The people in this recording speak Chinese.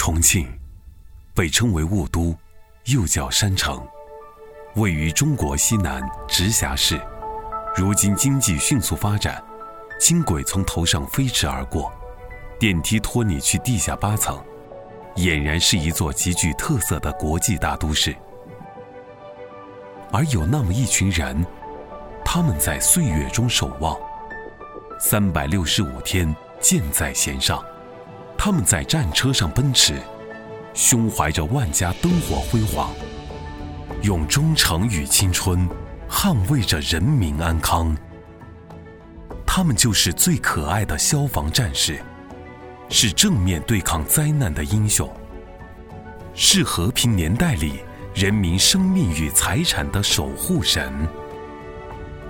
重庆被称为雾都，又叫山城，位于中国西南直辖市。如今经济迅速发展，轻轨从头上飞驰而过，电梯拖你去地下8层，俨然是一座极具特色的国际大都市。而有那么一群人，他们在岁月中守望，365天箭在弦上，他们在战车上奔驰，胸怀着万家灯火辉煌，用忠诚与青春捍卫着人民安康。他们就是最可爱的消防战士，是正面对抗灾难的英雄，是和平年代里人民生命与财产的守护神。